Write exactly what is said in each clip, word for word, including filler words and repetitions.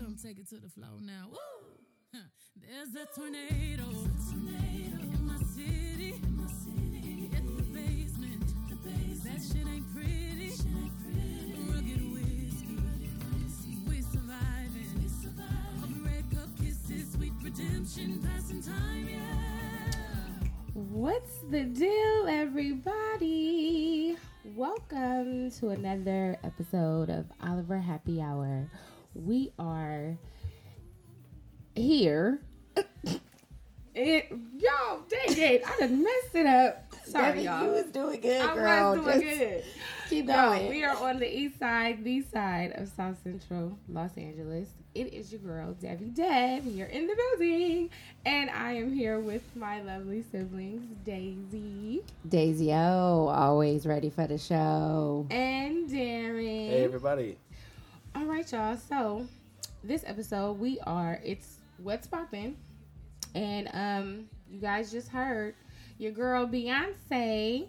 Come take it to the floor now. Woo! There's a tornado. In my city. In my city. In the basement. The basement. That shit ain't pretty. Shit ain't pretty. Rugged whiskey. We surviving. We surviving. Red cup kisses. Sweet redemption. Passing time, yeah. What's the deal, everybody? Welcome to another episode of Oliver Happy Hour. We are here. It, yo, dang it. I done messed it up. Sorry, Debbie, y'all. You was doing good, I girl. was doing Just good. Keep No, going. we are on the east side, the side of South Central Los Angeles. It is your girl, Debbie Deb. You're in the building. And I am here with my lovely siblings, Daisy Daisy O, always ready for the show. and Darren. Hey, everybody. All right, y'all. So this episode, we are, it's What's Poppin'. And um, you guys just heard your girl Beyonce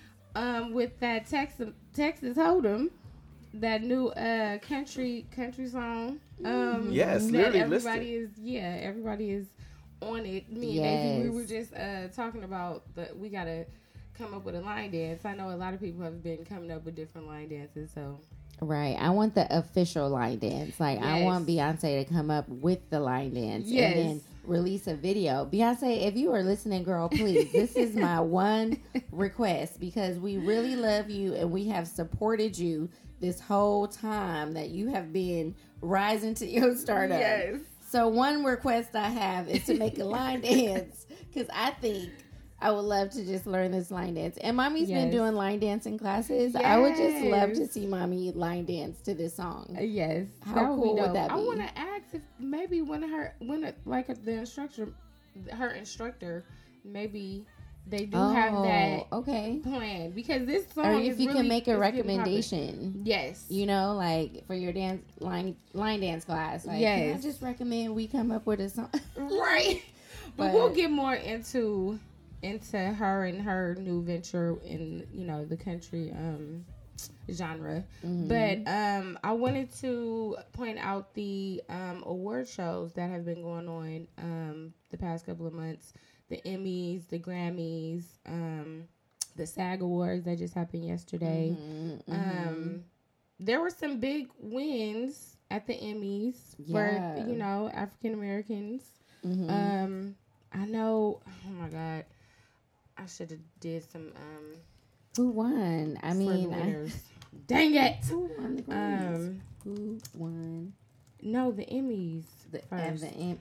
um, with that Texas, Texas Hold'em, that new uh, country country song. Um, Yes, that literally everybody is, yeah, everybody is on it. Me and Yes. Daisy, we were just uh, talking about that we got to come up with a line dance. I know a lot of people have been coming up with different line dances, so. Right. I want the official line dance. Like, I Yes. want Beyonce to come up with the line dance. Yes. And then release a video. Beyonce, if you are listening, girl, please, this is my one request because we really love you and we have supported you this whole time that you have been rising to your stardom. Yes. So one request I have is to make a line dance because I think I would love to just learn this line dance. And Mommy's been Yes. doing line dancing classes. I would just love to Yes. see Mommy line dance to this song. Uh, Yes. How cool would dope. that I be? want to ask if maybe one of her, one of, like the instructor, her instructor, maybe they do have that okay. plan because this song. Or if is you really, can make a it's getting recommendation. popular. Yes. You know, like for your dance line line dance class. Like, can I Yes. just recommend we come up with a song? Right. But, But- we'll get more into into her and her new venture in, you know, the country um genre. Mhm. But um I wanted to point out the um award shows that have been going on um the past couple of months. The Emmys, the Grammys, um the SAG Awards that just happened yesterday. Mhm, Um mhm. there were some big wins at the Emmys Yeah. for, you know, African Americans. Mhm. Um, I know. Oh my God, I should have did some. Um, Who won? I for the mean, I, winners. Dang it. who won the Grammys? Um, Who won no, the Emmys. the, first. and the Em-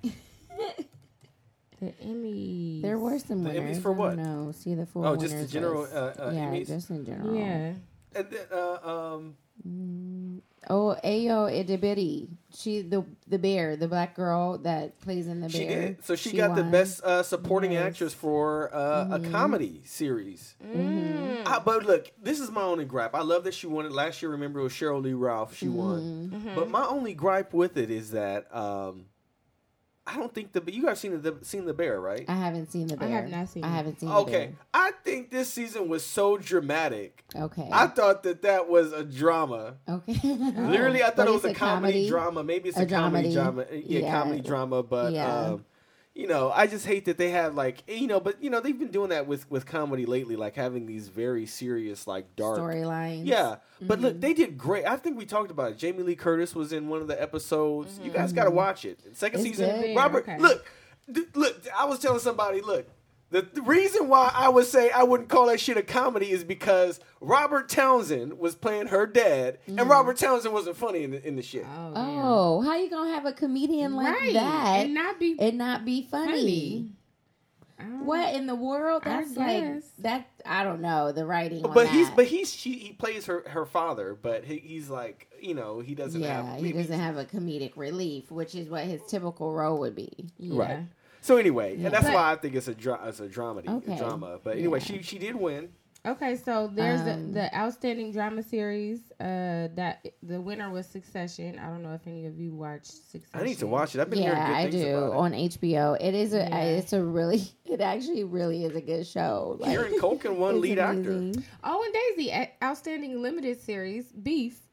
The Emmys. There were some The Emmys winners. for what? No, see the four. Oh, just the winners general, was- uh, uh, yeah, Emmys? just in general. Yeah. And then, uh, um, Mm. Oh, Ayo Edebiri. She the the bear, the black girl that plays in the she bear. did. So she, got the won. best uh, supporting Yes. actress for uh, Mhm. a comedy series. Mm. Ah, but look, this is my only gripe. I love that she won it last year. Remember, it was Cheryl Lee Ralph. She won. Mhm. Mhm. But my only gripe with it is that um, I don't think the you guys seen the seen the bear, right? I haven't seen the I bear. have not seen I it. haven't seen Okay, the I think this season was so dramatic. bear. Okay. I thought that that was a drama. okay. Literally, I thought But it was it's a comedy, drama. Maybe it's a, A comedy dramedy. drama. Yeah, Yeah. comedy drama. But Yeah. um, you know, I just hate that they have like you know, but you know, they've been doing that with with comedy lately, like having these very serious, like dark storylines. Yeah, but look, Mhm. they did great. I think we talked about it. Jamie Lee Curtis was in one of the episodes. You guys got to watch it. Second It's season. good. Robert, Okay. look, d- look. I was telling somebody, look. The, the reason why I would say I wouldn't call that shit a comedy is because Robert Townsend was playing her dad, and Robert Townsend wasn't funny in the, in the shit. Oh, damn. Oh, how you gonna have a comedian like right. that and not be and not be funny? funny. I don't- What in the world? I That's like guess. that. I don't know the writing. on But he's that. but he's she, he plays her her father, but he, he's like you know he doesn't yeah, have he maybe- doesn't have a comedic relief, which is what his typical role would be. Yeah. Right. So anyway, Yeah. and that's But- why I think it's a dra- it's a dramedy, Okay. a drama. But anyway, Yeah. she she did win. Okay, so there's Um, the, the outstanding drama series. Uh, that the winner was Succession. I don't know if any of you watched Succession. I need to watch it. I've been hearing Yeah, good I things do about it. on H B O. It is a. Yeah. It's a really. It actually really is a good show. Like, Kieran Culkin won it's lead actor. amazing. Oh, and Daisy, a- outstanding limited series Beef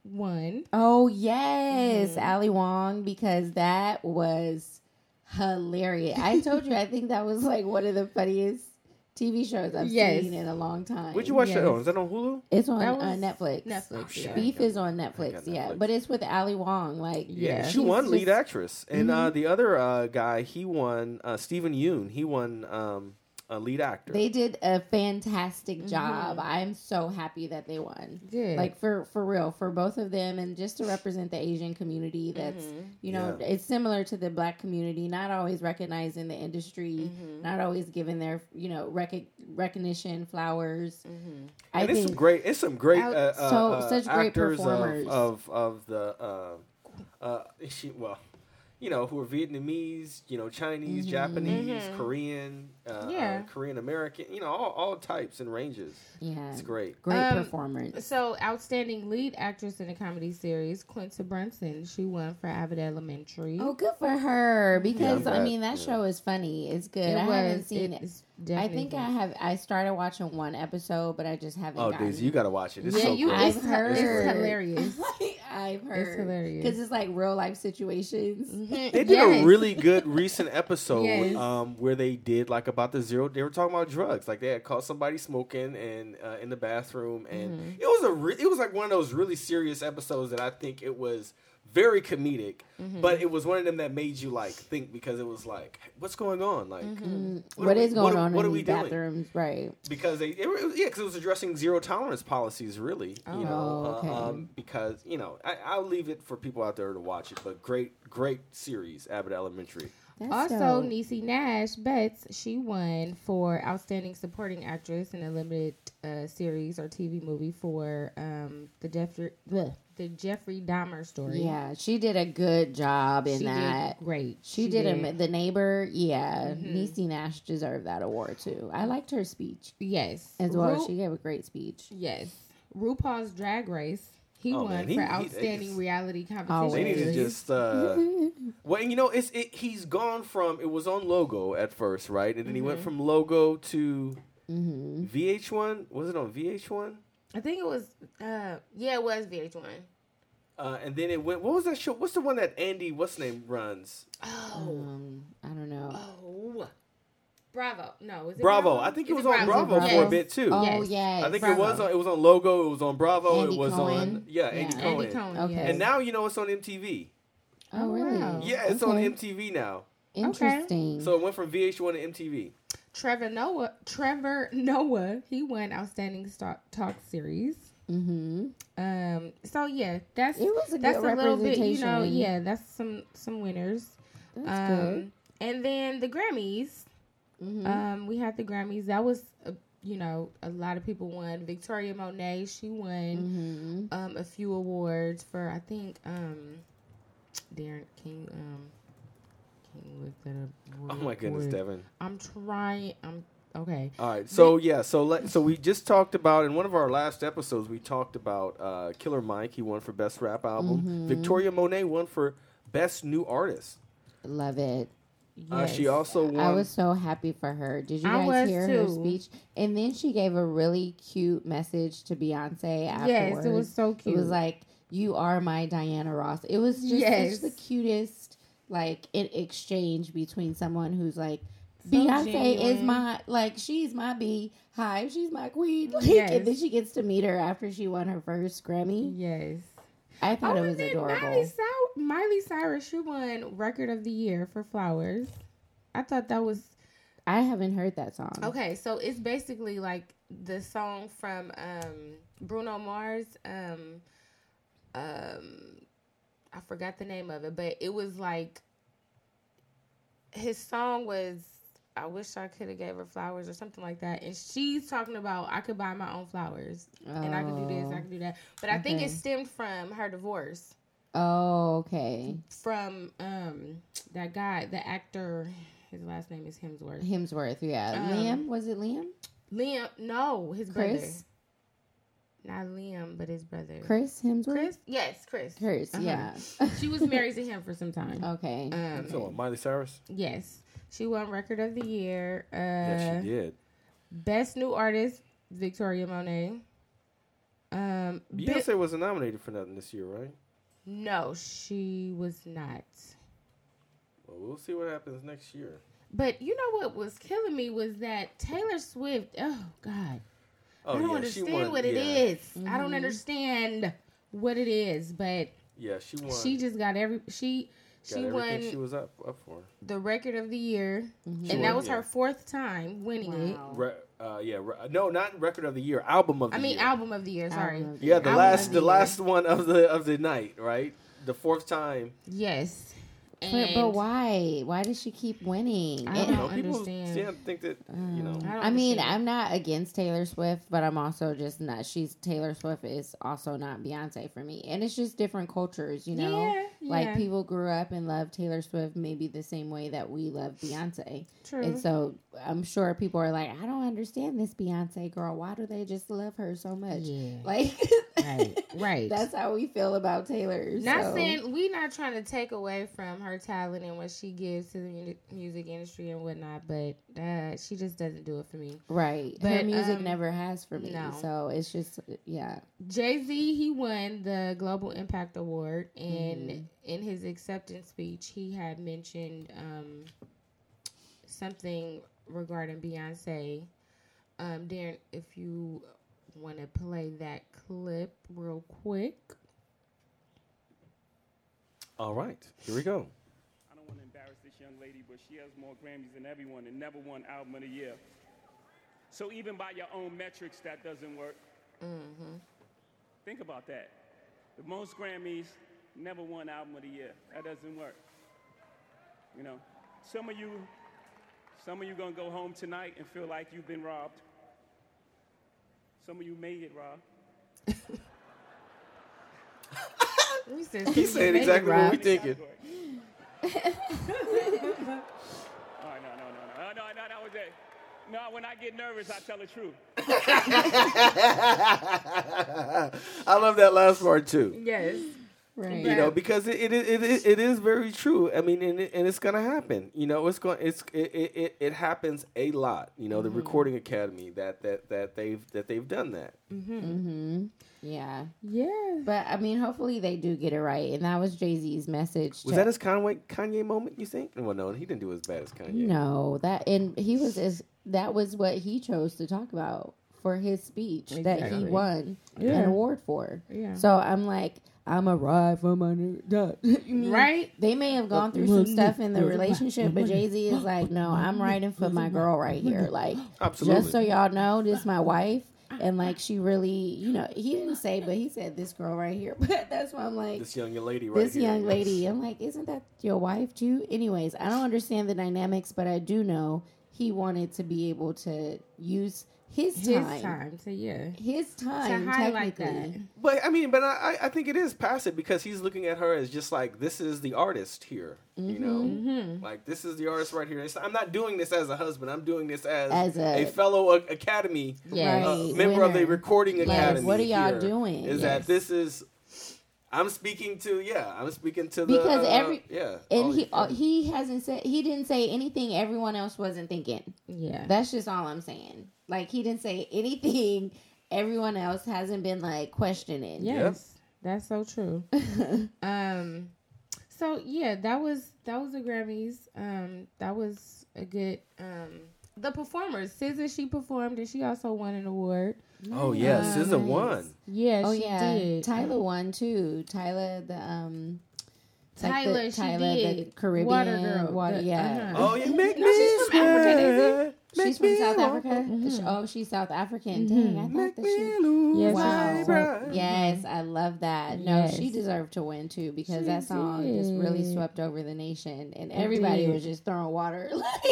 won. Oh yes, Mm-hmm. Ali Wong, because that was hilarious. I told you, I think that was like one of the funniest T V shows I've Yes. seen in a long time. Where'd you watch that Yes. on? Is that on Hulu? It's on That uh, was Netflix. Netflix, Oh, shit. yeah. Beef is on I Netflix, got yeah, Netflix. but it's with Ali Wong. Like, Yeah. She she's won lead just- actress, and uh, the other uh, guy, he won. Uh, Stephen Yeun, he won um, a lead actor. They did a fantastic job. I'm so happy that they won. Good. Like for for real, for both of them, and just to represent the Asian community. That's you know, Yeah. it's similar to the Black community. Not always recognized in the industry. Not always given their you know rec- recognition, flowers. I and it's think some great, it's some great, Out- uh, uh, so- uh, such great actors performers. of, of of the uh, uh, she, well, you know, who are Vietnamese, you know, Chinese, Mm-hmm. Japanese, Korean, uh, Yeah. uh, Korean American, you know, all, all types and ranges. yeah, It's great. great Um, performance. So, outstanding lead actress in a comedy series, Quinta Brunson. She won for Abbott Elementary. Oh, good for her because Yeah, I I'm mean glad. that Yeah. show is funny. It's good. it I was. haven't seen it. It's I definitely think good. I have. I started watching one episode, but I just haven't. Oh, gotten Daisy, you got to watch it. It's Yeah, so you. great. I've It's, heard. it's hilarious. I've heard. hilarious. because it's like real life situations. They did Yes. a really good recent episode Yes. um, where they did like about the zero. They were talking about drugs. Like they had caught somebody smoking and uh, in the bathroom, and Mm-hmm. it was a re- it was like one of those really serious episodes that I think it was very comedic, Mm-hmm. but it was one of them that made you like think because it was like, what's going on? Like, Mm-hmm. what, What are is we- going what are- on what in are we these doing? bathrooms? Right. Because they, it, was- yeah, because it was addressing zero tolerance policies, really. You know, Oh, okay. uh, um, because you know, I, I'll leave it for people out there to watch it. But great, great series, Abbott Elementary. That's Also, dope. Niecy Nash Betts, she won for Outstanding Supporting Actress in a limited uh, series or T V movie for um, the Jeffrey bleh, the Jeffrey Dahmer story. Yeah, she did a good job in she that. did great. She, did, A, the neighbor. Yeah, Niecy Nash deserved that award too. I liked her speech Yes, as well. Ru- She gave a great speech. yes, RuPaul's Drag Race. He Oh, won man, he- for he- they Outstanding just- Reality Oh, Competition. They need to series. just uh well, and you know, it's it he's gone from it was on Logo at first, right? And then he went from Logo to V H one. Was it on V H one? I think it was. Uh, yeah, it was V H one. Uh, and then it went. What was that show? What's the one that Andy what's his name runs? Oh, Um, I don't know. oh, Bravo. No, is it Bravo. Bravo? I think it Is was on Bravo, Bravo? for a bit too. Oh Yes. yes. I think Bravo. it was on. It was on Logo. It was on Bravo. Andy it was Cohen. on. Yeah, Andy Yeah. Cohen. Andy Cohen. Okay. yes. And now you know it's on M T V. Oh really? wow. Yeah, it's on Okay. M T V now. Interesting. So it went from V H one to M T V. Trevor Noah, Trevor Noah, he won Outstanding Star- Talk Series. mm-hmm. Um, so yeah, that's It was a that's good a little bit, you know, representation. yeah, that's some some winners. That's um, good. And then the Grammys, Mm-hmm. um, we had the Grammys. That was, uh, you know, a lot of people won. Victoria Monet, she won Mm-hmm. um a few awards for I think um, Darren King um. Can you look that up? Oh real my goodness, quick? Devin. I'm trying. I'm okay. All right, so yeah, so let so we just talked about in one of our last episodes we talked about uh, Killer Mike. He won for best rap album. Mm-hmm. Victoria Monet won for best new artist. Love it. Uh, she Yes. also won. I was so happy for her. Did you I guys was hear her too. speech? And then she gave a really cute message to Beyonce afterwards. Yes, it was so cute. It was like, "You are my Diana Ross." It was just Yes. such the cutest, like, in exchange between someone who's like, So Beyonce is genuine. my, like, she's my beehive, she's my queen. Like, Yes. And then she gets to meet her after she won her first Grammy. Yes. I thought Oh, it and was then adorable. Miley, Cyrus, Miley Cyrus, she won Record of the Year for Flowers. I thought that was I haven't heard that song. okay. So it's basically like the song from um, Bruno Mars. Um, um, I forgot the name of it, but it was like his song was. I wish I could have gave her flowers or something like that. And she's talking about I could buy my own flowers and I could do this, I could do that. But I think Okay. it stemmed from her divorce. Oh, okay. From um that guy, the actor, his last name is Hemsworth. Hemsworth, yeah. Um, Liam, was it Liam? Liam, no, his brother. Chris? Not Liam, but his brother. Chris Hemsworth? Chris? Yes, Chris. Chris, Uh-huh. yeah. She was married to him for some time. Okay. Um, so Miley Cyrus. yes. She won Record of the Year. Uh, Yes, she did. Best New Artist, Victoria Monet. Um, Beyonce wasn't nominated for nothing this year, right? No, she was not. Well, we'll see what happens next year. But you know what was killing me was that Taylor Swift. Oh God, Oh, I don't yeah, understand she won, what it yeah. is. Mm-hmm. I don't understand what it is. But Yeah, she won. she just got every she got she everything won she was up up for. the record of the year, Mm-hmm. She and won, that was yeah. her fourth time winning it. Re- uh, yeah, re- no, not record of the year, album of the I mean, year. album of the year. Sorry. Album of the Yeah, the Album last of the the last one of the of the night, right? The fourth time. Yes. But, And but why? Why does she keep winning? I And- don't know, people understand. yeah, think that you know. I, don't I mean, understand. I'm not against Taylor Swift, but I'm also just not. She's Taylor Swift is also not Beyonce for me, and it's just different cultures, you know. Yeah, Like yeah. people grew up and loved Taylor Swift maybe the same way that we love Beyonce, True. and so I'm sure people are like, I don't understand this Beyonce girl. Why do they just love her so much? Yeah. Like, Right, right. That's how we feel about Taylor. Not so. saying we not trying to take away from her talent and what she gives to the mu- music industry and whatnot, but uh, she just doesn't do it for me. Right. But, Her music um, never has for me. no. So it's just, yeah. Jay-Z, he won the Global Impact Award, and in his acceptance speech, he had mentioned um, something regarding Beyonce. Um, Darren, if you want to play that clip real quick. All right, here we go. I don't want to embarrass this young lady, but she has more Grammys than everyone and never won Album of the Year. So even by your own metrics, that doesn't work. Mm-hmm. Think about that. The most Grammys, never won Album of the Year. That doesn't work. You know, some of you, some of you gonna go home tonight and feel like you've been robbed. Some of you may get robbed. He said, He said exactly what we thinking. Oh, no, no, no, no, no, no, no, that was it. No, when I get nervous, I tell the truth. I love that last part too. Yes. Right. You know, because it it, it it it is very true. I mean, and, it, and it's gonna happen. You know, it's going it's it it, it happens a lot. You know, the Recording Academy that that that they've that they've done that. Mm-hmm. Yeah. Yeah. But I mean, hopefully they do get it right. And that was Jay-Z's message. Was to- that his Kanye Kanye moment? You think? Well, no, he didn't do as bad as Kanye. No, that and he was as that was what he chose to talk about for his speech that he Exactly. won Yeah. an award for. Yeah. So I'm like, I'm a ride for my nigga. You mean, Right? They may have gone through some stuff in the relationship, but Jay Z is like, no, I'm riding for my girl right here. Like, Absolutely. just so y'all know, this my wife. And like, she really, you know, he didn't say, but he said this girl right here. But that's why I'm like, This young lady right this here. young lady. I'm like, isn't that your wife too? Anyways, I don't understand the dynamics, but I do know he wanted to be able to use his His time. time to, yeah. His time. To highlight technically. that. But I mean, but I I think it is passive because he's looking at her as just like this is the artist here. You know, Mm-hmm. like this is the artist right here. It's, I'm not doing this as a husband. I'm doing this as, As a- a, fellow a- Academy Yes. uh, Right, member of the winner. Recording Yes, Academy. what are y'all here doing? Is Yes. that this is? I'm speaking to yeah. I'm speaking to the Because uh, every- yeah. And all he these uh, friends. he hasn't said he didn't say anything everyone else wasn't thinking. Yeah. That's just all I'm saying. Like he didn't say anything everyone else hasn't been like questioning. Yes. That's so true. um so yeah, that was that was the Grammys. Um that was a good um the performers. S Z A, she performed and she also won an award. oh yeah, Uh, S Z A won. Yeah, Oh she yeah, did. Tyler won too. Tyler the um. like Tyler, the, she Tyler the did. Caribbean Water Girl. water, The- yeah. uh-huh. Oh, you make No, me she's from Africa, sweat. She's Make from me South want- Africa. Oh, she's South African. Dang, I thought Make that me she. lose Yes, Wow. my pride. Yes, I love that. No, Yes. she deserved to win too because She that song just really did. swept over the nation and everybody did. was just throwing water.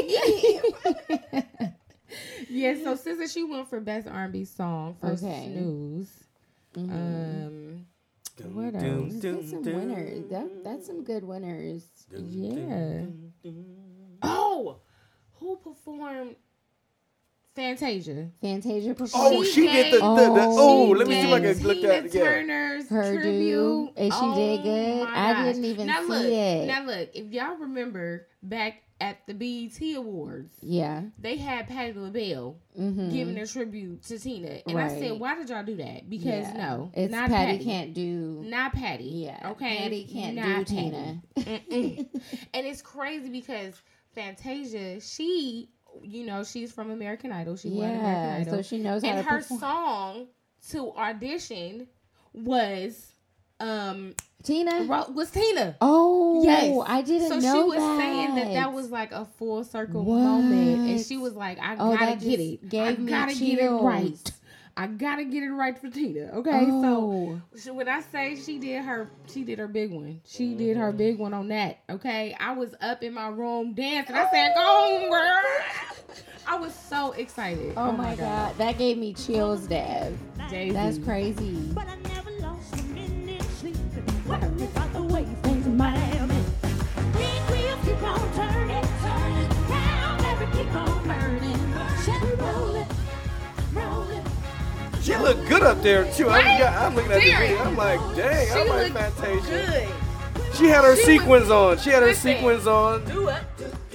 Like, Yeah, so S Z A, she won for best R and B song for Okay. Snooze. Mhm. Um Dum, What dum, else? That's some dum, winners. That, that's some good winners. dum, Yeah. dum, dum, dum. Oh, who performed Fantasia. Fantasia performed. Oh, She she, did the, gave- the, the oh, She let me see if I gave can look Tina that together. Turner's Her due, tribute, and she oh did good. my I gosh. didn't even now see look, it. Now look, if y'all remember back at the B E T Awards, Yeah. they had Patti LaBelle Mm-hmm. giving a tribute to Tina, and I Right. said, why did y'all do that? Because Yeah. no, It's not Patty, Patty. can't do. Not Patty. Yeah. Okay. Patty can't Not do Patty. Tina. Mm-mm. And it's crazy because Fantasia, she, you know, she's from American Idol. She won Yeah. American Idol. So she knows how and to her perform. song to audition was um Tina. ro- was Tina. Oh, Yes. I didn't so know she was that. saying that that was like a full circle What? moment, and she was like, "I Oh, gotta that get just it. gave I me gotta get it chills. right. I gotta get it right for Tina." Okay, so Oh. so when I say she did her, she did her big one. She did her big one on that. Okay, I was up in my room dancing. I said, "Go on, girl!" I was so excited. Oh, my god. That gave me chills, Dev. Jay-Z. That's crazy. But I never lost a minute sleeping. Worried about the way things might have been. Big wheels keep on turning, turning. Down, never keep on burning. Shall roll it, roll it. She looked good up there too. I'm, Right? yeah, I'm looking at the Derek. video. I'm like, dang, She I like looked Fantasia. good. She had her She was- sequins on. She had her Listen. sequins on. Do it.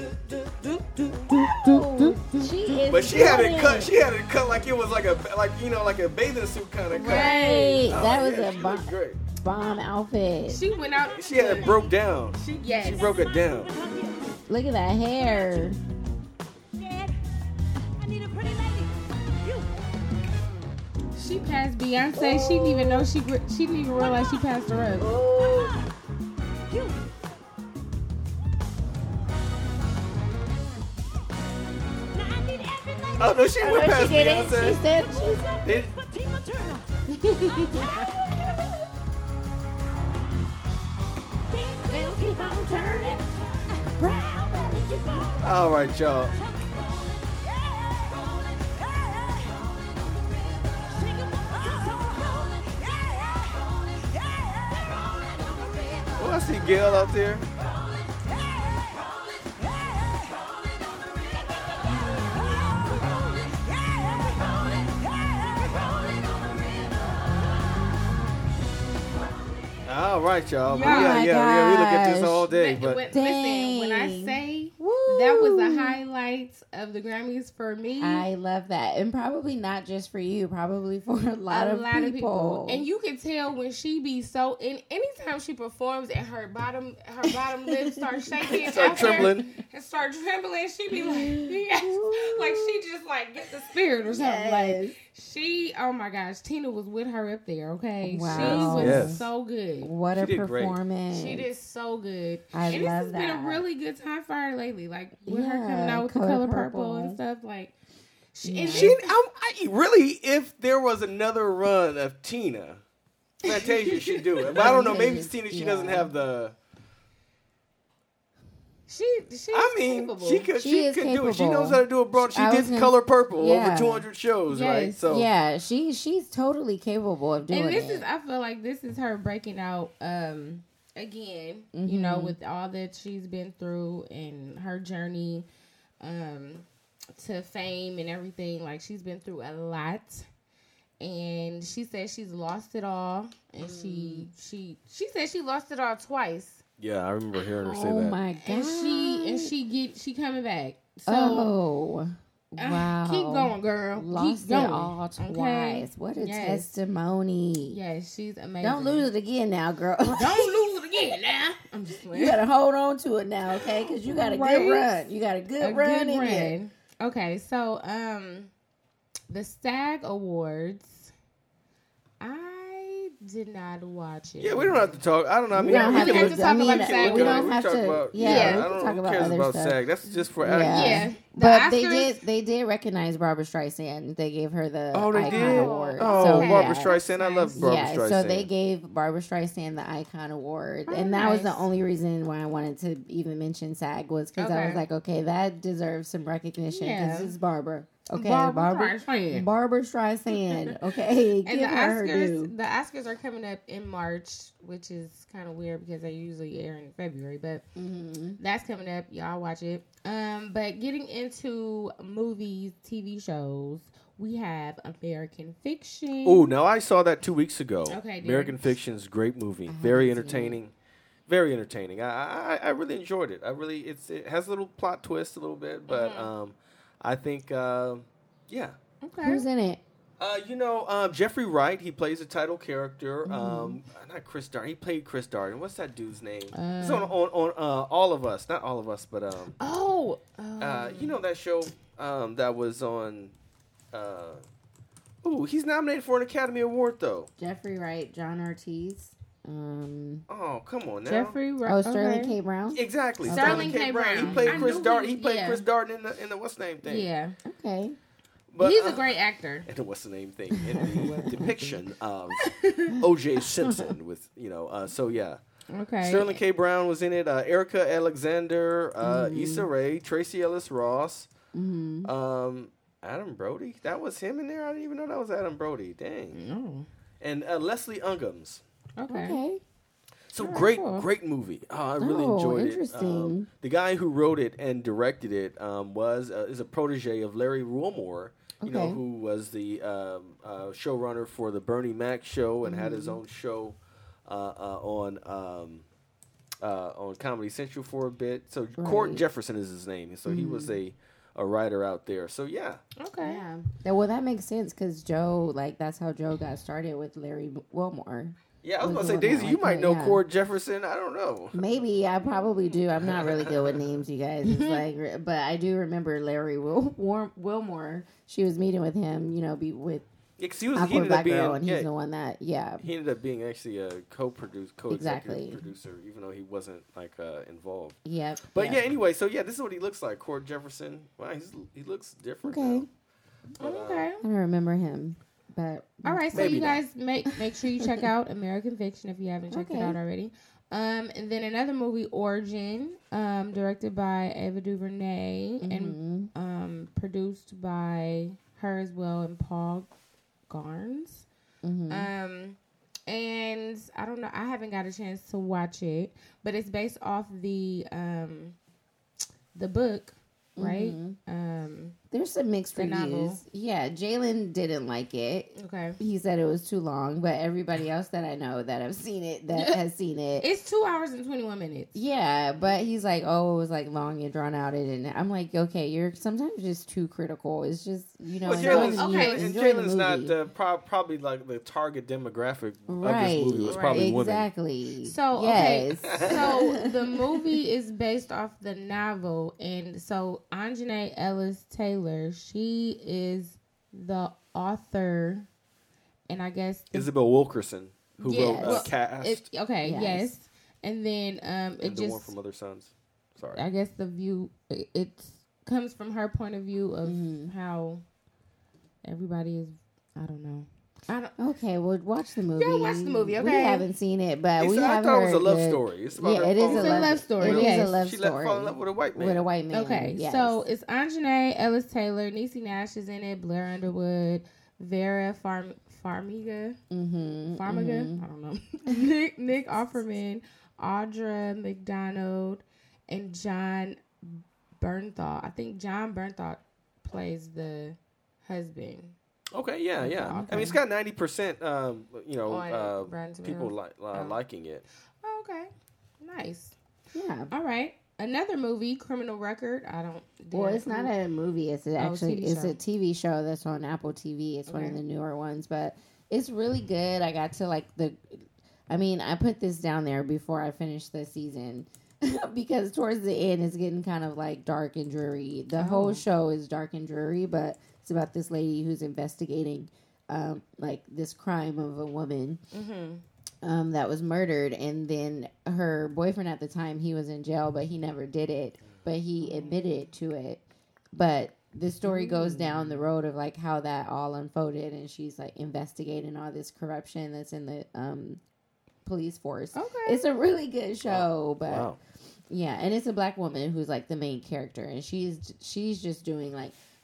She is But she had it doing cut. She had it cut like it was like a like you know like a bathing suit kind of cut. Right. Oh, That was yeah, a she bomb, looked great. bomb outfit. She went out. She had it broke down. She yes. She broke it down. Look at that hair. Dad, I need a pretty lady. You. She passed Beyonce. She didn't even know she gr- she didn't even realize she passed her up. You. Now I need everything. Oh no, she went Oh, past she did it. Beyonce. She said, she said. Did- But Tina Turner. Big wheels keep on turning. Brown belly keep on All right, y'all. Well, I see Gail out there. All right, y'all. But Oh yeah, my yeah, yeah. We look at this gosh. all day, But, but but listen, when I Dang. say Woo. that was the highlight of the Grammys for me, I love that. And probably not just for you, probably for a lot, a of, lot people. of people, and you can tell when she be so. And anytime she performs, and her bottom, her bottom lip starts shaking, Start after- trembling. and start trembling. She be like, yes. like she just like get the spirit or something. Like she, oh my gosh, Tina was with her up there. Okay, Wow. she was Yes. so good. What She a did great. performance. She did so good. I and love this has been that. a really good time for her lately. Like with her Yeah, coming out with Color the color Purple. purple, and stuff. Like she, Yeah. and she, I'm, I, really, if there was another run of Tina, Fantasia should do it. But I don't know. Maybe it's Tina. She doesn't Yeah. have the. she, she's I mean, capable. she could. She She, is could do it. She capable. knows how to do a broad. She I did was gonna- Color Purple yeah. over two hundred shows, right? Yes. So Yeah, she she's totally capable of doing and this it. is, I feel like this is her breaking out um again. You know, Mhm. with all that she's been through and her journey um to fame and everything. Like she's been through a lot. And she said she's lost it all, and she she she said she lost it all twice. yeah, I remember hearing her say oh that. my god! And she and she get she coming back. So oh uh, wow! keep going, girl. Lost keep going. it all twice. Okay? What a Yes. testimony! Yes, she's amazing. Don't lose it again now, girl. Don't lose it again now. I'm just You playing. gotta hold on to it now, okay? Because you got a Right? good run. You got a good A run good in there. run. Okay, so um, the SAG Awards. I did not watch it. Yeah, we don't have to talk. I don't know. I mean, We don't we have can to. look. just talk I mean, about we SAG. can we look at it. don't We have talk to. about. Yeah, Yeah, Yeah. I we don't can talk who about cares other about stuff. SAG. That's just for Yeah. actors. Yeah, the But they Oscars- did. They did recognize Barbara Streisand. They gave her the Oh, they Icon did. Award. Oh, so, Barbara yeah. Streisand. I love Barbara yeah, Streisand. so they gave Barbara Streisand the Icon Award, Oh, and that was the nice. only reason why I wanted to even mention SAG was because I Okay. was like, okay, that deserves some recognition because Yeah. it's Barbara. Okay, Barbara Barbara Streisand. Barbara Streisand. Okay, And give the her her Oscars, due. the Oscars are coming up in March, which is kind of weird because they usually air in February. But Mm-hmm. that's coming up. Y'all watch it. Um, but getting into movies, T V shows, we have American Fiction. Oh, now I saw that two weeks ago. Okay, dude. American Fiction's a great movie. Very entertaining. Very entertaining. I, I I really enjoyed it. I really it's it has a little plot twist a little bit, but Mm-hmm. um, I think uh, yeah. Okay. Who's in it? Uh, you know, um, Jeffrey Wright. He plays a title character. Mm-hmm. Um, not Chris Darden. He played Chris Darden. What's that dude's name? Uh, He's on on on uh, All of Us. Not All of Us, but um, Oh, um, uh, you know that show um that was on. Uh, ooh, he's nominated for an Academy Award though. Jeffrey Wright, John Ortiz. Um, Oh, come on now. Jeffrey. Wright. oh, Sterling okay. K. Brown. Exactly. Sterling K. Brown. He played I Chris knew Darden. he- He played yeah. Chris Darden in the in the what's the name thing. Yeah, Okay. But, he's uh, a great actor. And the what's the name thing in the depiction of O J Simpson with you know. Uh, so yeah, Okay. Sterling K. Brown was in it. Uh, Erica Alexander, uh, Mm-hmm. Issa Rae, Tracy Ellis Ross, Mm-hmm. um, Adam Brody. That was him in there. I didn't even know that was Adam Brody. Dang. Oh, And uh, Leslie Uggams. okay. Okay. So Alright, great, cool. great movie. Oh, I really Oh, enjoyed it. interesting. Um, the guy who wrote it and directed it um, was uh, is a protege of Larry Wilmore. You know, Okay. who was the um, uh, showrunner for the Bernie Mac show and had his Mm-hmm. own show uh, uh, on um, uh, on Comedy Central for a bit. So Court Right. Jefferson is his name. So he was a a writer out there. So yeah, Okay. Yeah. Yeah, well, that makes sense because Joe, like, that's how Joe got started with Larry Wilmore. yeah. I was Was gonna say, the one that Daisy, you liked might it, know yeah. Court Jefferson. I don't know. Maybe I probably do. I'm not really good with names, you guys. It's like, but I do remember Larry Wil- War- Wilmore. She was meeting with him, you know, be with Yeah, 'cause he was he Awkward ended up Black being Girl, and he's yeah, the one that, yeah, he ended up being actually a co-producer, co-executive Exactly. producer, even though he wasn't like uh, involved. yep. But yep. yeah, anyway, so yeah, this is what he looks like, Court Jefferson. Wow, he's, he looks different. Okay. now. But, uh, Okay. I don't remember him, but All right, so Maybe you not. guys make make sure you check out American Fiction if you haven't checked it Okay. out already. Um, and then another movie, Origin, um, directed by Ava DuVernay and Mhm. um, produced by her as well and Paul Garnes. Mhm. Um, and I don't know, I haven't got a chance to watch it, but it's based off the um, the book, right? Mhm. Um, There's some mixed The reviews. novel. Yeah, Jalen didn't like it. okay. He said it was too long, but everybody else that I know that have seen it, that has seen it, It's two hours and twenty-one minutes. yeah. But he's like, oh, it was like long and drawn out, and I'm like, okay, you're sometimes just too critical. It's just you know, But enjoy Jalen's, the- okay, Jalen- enjoy the Jalen's not movie. uh, pro- probably like the target demographic right. of this movie was Right. probably women. exactly. So yes, okay, so the movie is based off the novel, and so Anjanae Ellis Taylor, she is the author, and I guess the, Isabel Wilkerson, who Yes. wrote uh, Well, Cast it, okay, Yes. yes. and then um, it and the one just from Other Sons. Sorry. I guess the view it, it comes from her point of view of Mhm. how everybody is. I don't know. I don't. okay. Well, watch the movie. Yeah, watch the movie, We okay. haven't seen it, but It's- we I have thought it was a heard love good- story. It's about Yeah, her it is falling a It's a love, love story, It is yes. a love She let story fall in love with a white man. with a white man. Okay, yes. so it's Anjanae Ellis Taylor, Niecy Nash is in it, Blair Underwood, Vera Farm Farmiga, mm-hmm, Farmiga, I don't know, Nick Nick Offerman, Audra McDonald, and John Bernthal. I think John Bernthal plays the husband. Okay, yeah, yeah. I Okay. mean, it's got ninety percent, um, you know, On uh, Rotten people Tomatoes. li- uh, Oh. liking it. Oh, okay, nice. yeah. All right, another movie, Criminal Record. I don't. Well, dare it's not prove- a movie. It's Oh, actually T V it's show. a T V show that's on Apple T V. It's one of Okay. the newer ones, but it's really good. I got to like the. I mean, I put this down there before I finished the season because towards the end it's getting kind of like dark and dreary. The Oh. whole show is dark and dreary, but it's about this lady who's investigating um, like this crime of a woman Mhm. um, that was murdered, and then her boyfriend at the time, he was in jail, but he never did it, but he admitted to it. But the story goes down the road of like how that all unfolded, and she's like investigating all this corruption that's in the um, police force. Okay. It's a really good show, but Wow. yeah, and it's a black woman who's like the main character, and she's she's just doing like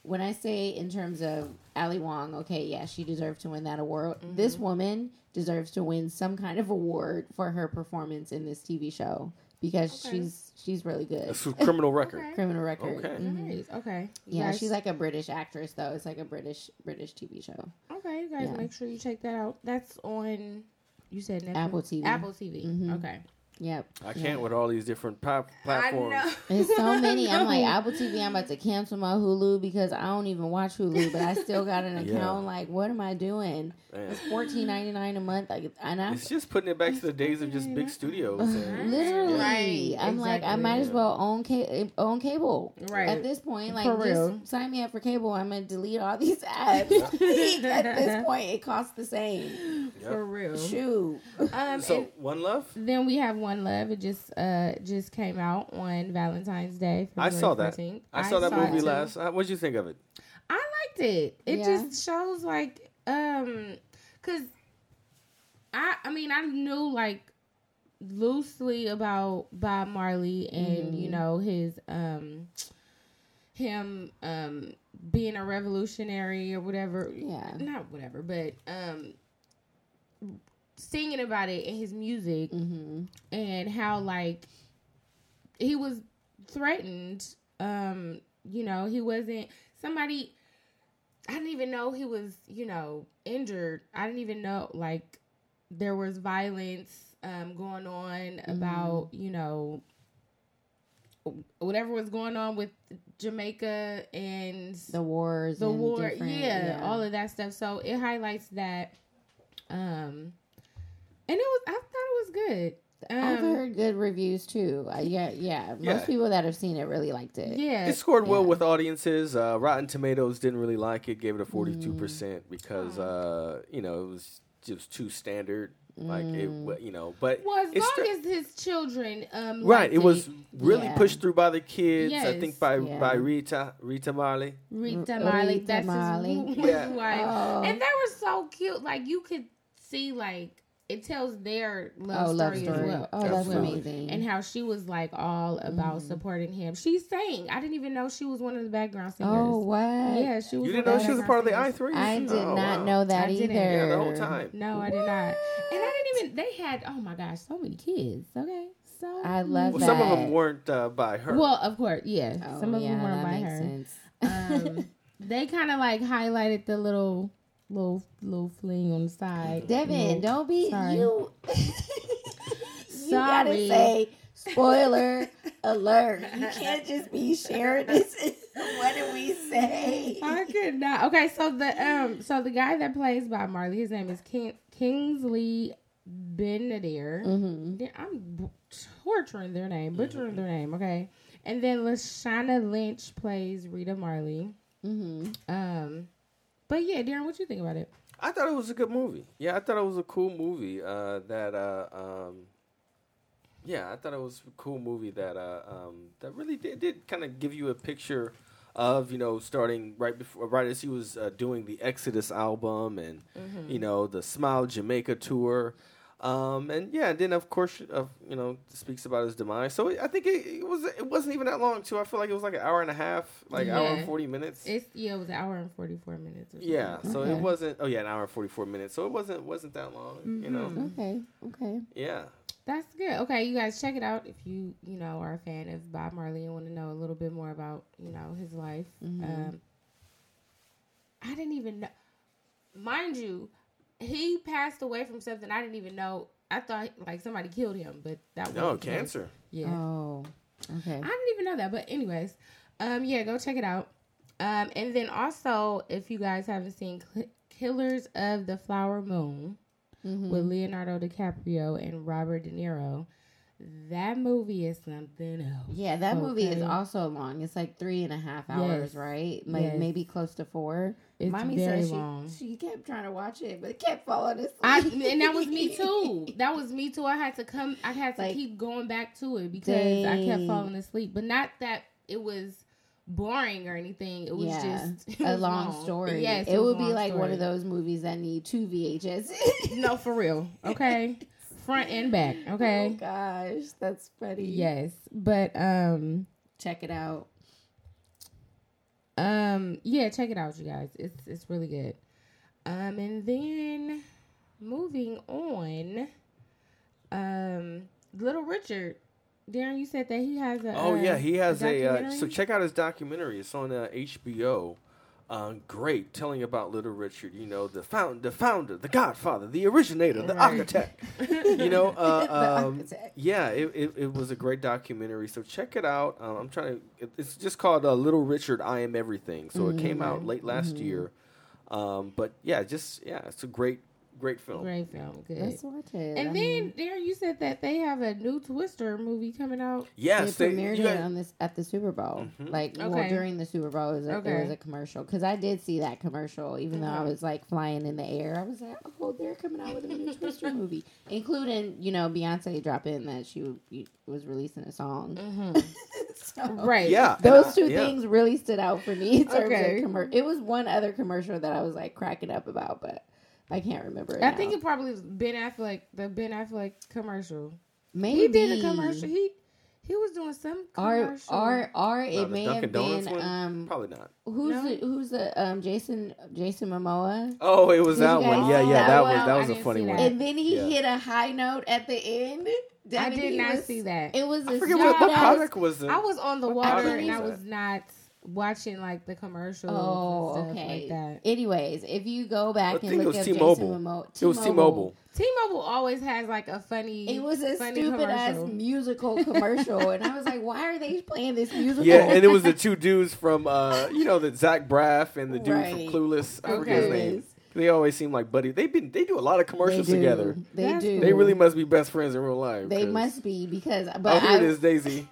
when I say in terms of Ali Wong, okay, yeah, she deserved to win that award. Mm-hmm. This woman deserves to win some kind of award for her performance in this T V show because Okay. she's she's really good. That's a criminal record. Okay. Criminal Record. Okay. Mhm. Nice. Okay. You Yeah, guys- she's like a British actress though. It's like a British British T V show. Okay, you guys Yeah. make sure you check that out. That's on. You said Netflix? Apple T V. Apple T V. Mhm. Okay. Yep. I can't with all these different pop platforms. There's so many. I'm like know. Apple T V. I'm about to cancel my Hulu because I don't even watch Hulu, but I still got an Yeah. account. Like, what am I doing? Man. It's fourteen ninety nine a month. Like, and I It's just putting it back to the days of just big studios. And, literally, Right, I'm like, I exactly. might as well own ca- own cable. Right. At this point, like, For just real. sign me up for cable. I'm gonna delete all these apps. At this point, it costs the same. Yep. For real. Shoot. Um, So, and One Love? then we have One Love. It just uh just came out on Valentine's Day. I saw that. fourteenth. I saw that it movie too. last. Uh, what'd you think of it? I liked it. It Yeah. just shows like um, cause I I mean I knew like loosely about Bob Marley and you know his um him um being a revolutionary or whatever. Yeah. Not whatever, but um singing about it in his music Mm-hmm. and how like he was threatened. Um, you know, he wasn't somebody. I didn't even know he was, you know, injured. I didn't even know like there was violence um, going on about, you know, whatever was going on with Jamaica and The wars. the and war. different- Yeah, all of that stuff. So it highlights that. Um, and it was. I thought it was good. I've Um, heard good reviews too. Uh, yeah, yeah. Most Yeah. people that have seen it really liked it. Yeah, It scored well Yeah. with audiences. Uh, Rotten Tomatoes didn't really like it, gave it a forty-two percent because, uh, you know, it was just too standard. Like, it, wa- you know, but Well, as it's long sta- as his children, um, right, liked it was really Yeah. pushed through by the kids. I Yes. think by Yeah. by Rita Rita Marley. Rita R- Marley. Rita That's Marley. his Yeah. wife, Oh. and they were so cute. Like you could see, like it tells their love Oh, story, love as story. well. Oh, that's Absolutely. amazing. And how she was like all about Mm-hmm. supporting him. She sang. I didn't even know she was one of the background singers. oh, what? yeah, she was. You one didn't know the she was a background part of the I singers. three? I did Oh, not wow. know that I didn't. either. Yeah, the whole time. No, I did not. And I didn't even. They had. Oh my gosh, so many kids. Okay, so I love Well, that. some of them weren't uh, by her. Well, of course, yeah. Oh, Some of yeah, them were that by makes her. sense. Um, they kind of like highlighted the little, little, little fling on the side. Devin, Little- don't be Sorry. you. You gotta Sorry. say spoiler alert. You can't just be sharing this. What do we say? I could not. Okay, so the um, so the guy that plays Bob Marley, his name is King, Kingsley Benadir. Mm-hmm. I'm b- torturing their name, butchering their name. Okay, and then Lashana Lynch plays Rita Marley. Mm-hmm. Um, but yeah, Darren, what you think about it? I thought it was a good movie. Yeah, I thought it was a cool movie. Uh, that uh, um, yeah, I thought it was a cool movie that uh, um, that really did, did kind of give you a picture of, you know, starting right before, right as he was uh, doing the Exodus album and you know the Smile Jamaica tour. Um, and yeah, and then of course, uh, you know, speaks about his demise. So I think it, it was it wasn't even that long too. I feel like it was like an hour and a half, like hour Yeah. and forty minutes. It's yeah, it was an hour and forty four minutes. Or Yeah, something. so Okay. it wasn't. Oh yeah, an hour and forty four minutes. So it wasn't wasn't that long. You know. Mm-hmm. Okay. Okay. Yeah. That's good. Okay, you guys check it out if you you know are a fan of Bob Marley and want to know a little bit more about you know his life. Um, I didn't even know, mind you, he passed away from something I didn't even know. I thought like somebody killed him, but that No wasn't the case. cancer. Yeah, Oh. Okay. I didn't even know that. But anyways, um, yeah, go check it out. Um, and then also if you guys haven't seen Cl- Killers of the Flower Moon. Mm-hmm. With Leonardo DiCaprio and Robert De Niro. That movie is something else. Yeah, that movie is Okay. also long. It's like three and a half hours, Yes. right? Like Yes. maybe close to four. It's Mommy very said she, long. she kept trying to watch it, but it kept falling asleep. I, and that was me too. That was me too. I had to come. I had to Like, keep going back to it because I kept dang. falling asleep. But not that it was boring or anything. It was Yeah, just it a was long, story. Yes, it, was would a be long like one story. of those movies that need two V H S. No, for real. Okay, front and back. Oh Okay. gosh, that's funny. Yes, but um, Check it out. Um, yeah, check it out, you guys. It's it's really good. Um, and then moving on, um, Little Richard. Darren, you said that he has a. Oh uh, yeah, he has a. uh, documentary? so check out his documentary. It's on uh, H B O. Uh, great, telling about Little Richard. You know, the found, the founder, the Godfather, the originator, the Right. architect. You know, uh, The um, architect. yeah, it, it it was a great documentary. So check it out. Um, I'm trying to. It, it's just called uh, Little Richard, I Am Everything. So it came out late last year. Um, but yeah, just yeah, it's a great, great film. Great film, good. Let's watch it. And I then, mean, Darren, you said that they have a new Twister movie coming out. Yes, they they, premiered you it got- on this at the Super Bowl. Like, well, Okay. during the Super Bowl, it was a, Okay. it was a commercial because I did see that commercial. Even though I Mhm. was like flying in the air, I was like, "Oh, they're coming out with a new Twister movie," including you know Beyonce dropping that she w- was releasing a song. Mm-hmm. So, Right. yeah, and Those I- two yeah. things really stood out for me in terms Okay. of commercial. It was one other commercial that I was like cracking up about, but I can't remember it. I now. think it probably was Ben Affleck, the Ben Affleck commercial. maybe He did a commercial. He he was doing some Or commercial. or or Uh, it the may Dunkin' have Donuts been one? um Probably not. who's No? the who's the um Jason Jason Momoa. Oh, it was Did that you one. guys Yeah, see yeah, that that one? was that I was a didn't funny see one. that. And then he Yeah. hit a high note at the end. I That did he not was- see that. It was I a forget what, what stupid-ass- product was it. I was on the What water product and I was was that? not watching like the commercials. Oh, and stuff okay. like that. Anyways, if you go back I and think it look was up T-Mobile. Jason Momoa, It was T-Mobile. T-Mobile always has like a funny. It was a funny stupid ass commercial. musical commercial, and I was like, "Why are they playing this musical?" Yeah, and it was the two dudes from uh, you know, the Zach Braff and the dude Right. from Clueless. I forget his Okay. name. They always seem like buddies. They've been they do a lot of They commercials do. together. They That's do. They really must be best friends in real life. They 'cause- must be because. Oh, But here I, it is, Daisy.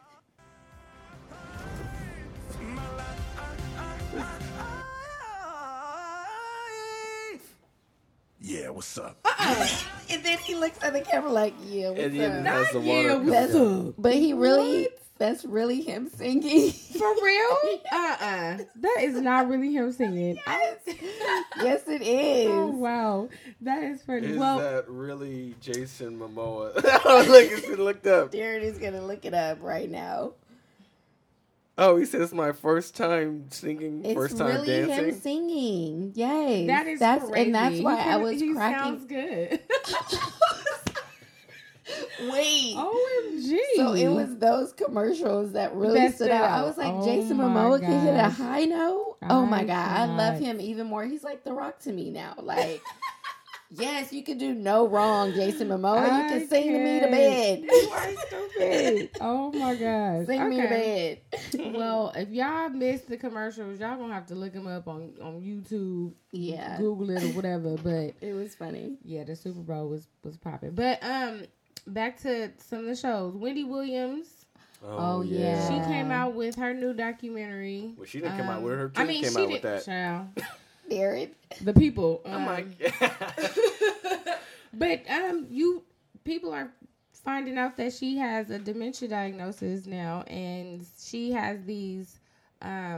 Yeah, what's up? and then he looks at the camera like, "Yeah, what's And then up?" it has the yeah, water. what's That's, up? but he really, that's really him singing. For real? Uh-uh. That is not really him singing. yes, yes, it is. Oh, wow. That is funny. Is well, that really Jason Momoa? Look, it's been looked up. Darren is gonna look it up right now. Oh, he says my first time singing, It's first time really him dancing. singing. Yes, that is that's crazy. and that's why He I can- was he cracking. sounds good. Wait. O M G. So it was those commercials that really That stood stood out. I out. was like, Oh Jason my Momoa can hit a gosh. high note. Oh my I god, I love cannot. him even more. He's like The Rock to me now. Like, yes, you can do no wrong, Jason Momoa. I you can sing to me to can't. bed. You are stupid. Oh my gosh. Sing me to Okay. bed. Well, if y'all missed the commercials, y'all gonna have to look them up on, on YouTube, Yeah, Google it or whatever. But it was funny. yeah, the Super Bowl was was popping. But um, back to some of the shows. Wendy Williams, Oh, yeah. she came out with her new documentary. Well, she didn't come out Um, with her. I team mean, came she out with did, that. child. Darren. The people. I'm um, like, But um, you people are finding out that she has a dementia diagnosis now, and she has these um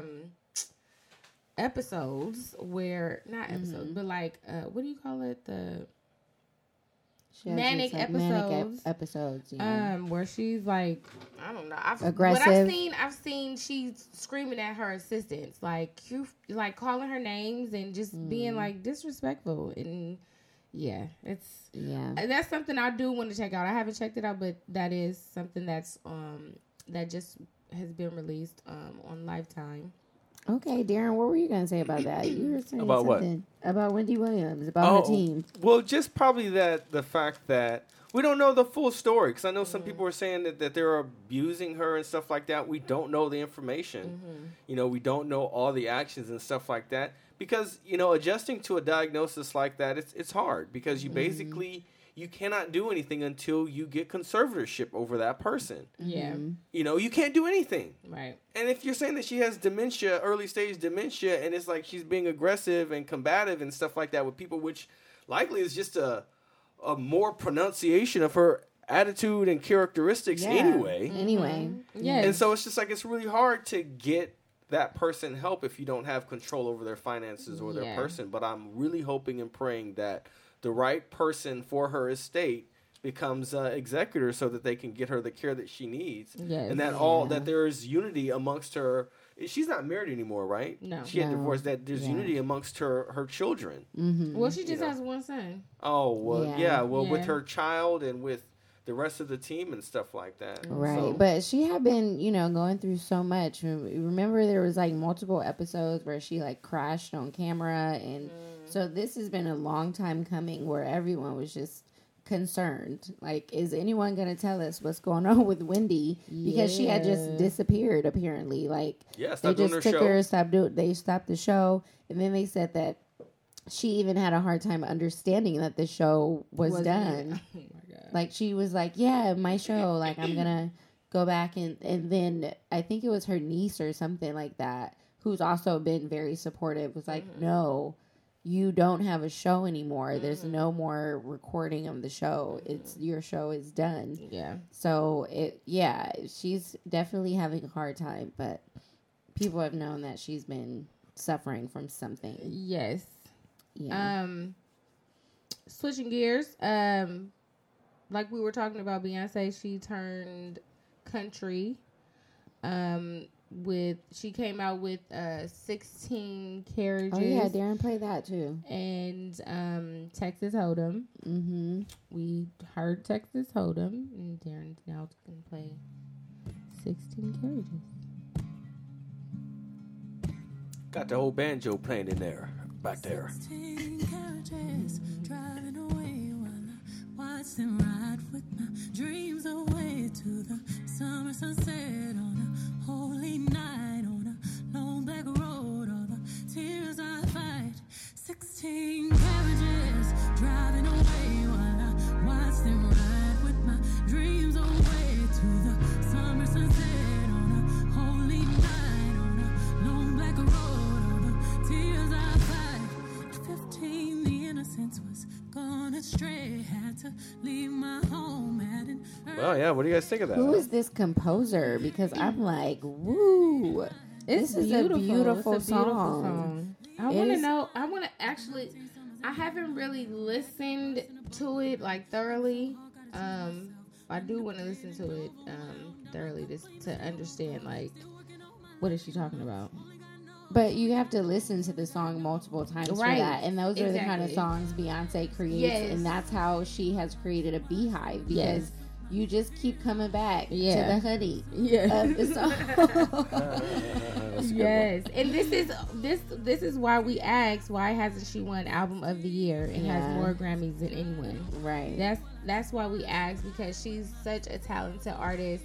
episodes where not episodes, but like uh, what do you call it? The She has Manic these, like, manic ep- episodes. episodes. Yeah. um where she's like, I don't know, I've, What Aggressive. I've seen, I've seen she's screaming at her assistants, like you, like calling her names and just being Mm. like disrespectful, and yeah, it's. yeah. And that's something I do want to check out. I haven't checked it out, but that is something that's um that just has been released um on Lifetime. Okay, Darren, what were you gonna say about that? You were saying About what? something about Wendy Williams, about her team. Well, just probably that the fact that we don't know the full story, because I know some people are saying that, that they're abusing her and stuff like that. We don't know the information. You know, we don't know all the actions and stuff like that, because, you know, adjusting to a diagnosis like that, it's it's hard, because you basically, you cannot do anything until you get conservatorship over that person. Yeah, You know, you can't do anything. right. And if you're saying that she has dementia, early stage dementia, and it's like she's being aggressive and combative and stuff like that with people, which likely is just a a more pronunciation of her attitude and characteristics Yeah. anyway. Anyway, Yeah, And so it's just like it's really hard to get that person help if you don't have control over their finances or their Yeah. person. But I'm really hoping and praying that the right person for her estate becomes uh, executor so that they can get her the care that she needs. Yes. And that all Yeah. that there is unity amongst her she's not married anymore, right? No. She had No. divorced. That there's Yeah. unity amongst her her children. Mm-hmm. Well, she just You know. has one son. Oh well, yeah. Yeah. well, with Yeah. her child and with the rest of the team and stuff like that. Right, So- but she had been, you know, going through so much. Remember, there was like multiple episodes where she like crashed on camera, and so this has been a long time coming, where everyone was just concerned. Like, is anyone going to tell us what's going on with Wendy? Because she had just Yeah. disappeared. Apparently, like yeah, they stop doing just her took show. her, stopped do They stopped the show, and then they said that she even had a hard time understanding that the show was Wasn't done. it? Oh my god. Like she was like, yeah, my show, like I'm gonna go back and and then I think it was her niece or something like that, who's also been very supportive, was like, Mm-hmm. no, you don't have a show anymore. There's Mm-hmm. no more recording of the show. It's your show is done. Yeah. So it yeah, she's definitely having a hard time, but people have known that she's been suffering from something. Yes. Yeah. Um, switching gears. Um, like we were talking about Beyonce, she turned country. Um, with she came out with uh sixteen carriages. oh yeah, Darren played that too. and um Texas Hold'em. Mm-hmm. We heard Texas Hold'em, and Darren's now gonna play sixteen carriages. Got the whole banjo playing in there, back there. sixteen carriages driving away while I watch them ride with my dreams away to the summer sunset on a holy night on a long black road. All the tears I fight. sixteen carriages driving away while I watch them ride with my dreams away to the summer sunset on a holy night on a long black road. Tears I cried. At fifteen, the innocence was gone astray. Had to leave my home at an Well, yeah. What do you guys think of that? Who is this composer? Because I'm like, woo. It's This is a beautiful It's a beautiful song. song. I It want to is- know. I want to actually. I haven't really listened to it like thoroughly. Um, I do want to listen to it um, thoroughly just to understand like what is she talking about. But you have to listen to the song multiple times Right. for that. And those are the kind of Exactly. songs Beyonce creates. Yes. And that's how she has created a beehive. Because Yes. you just keep coming back Yeah. to the hoodie Yeah. of the song. That's a good Yes, and this is this this is why we asked why hasn't she won album of the year and Yeah. has more Grammys than anyone. right. That's that's why we asked, because she's such a talented artist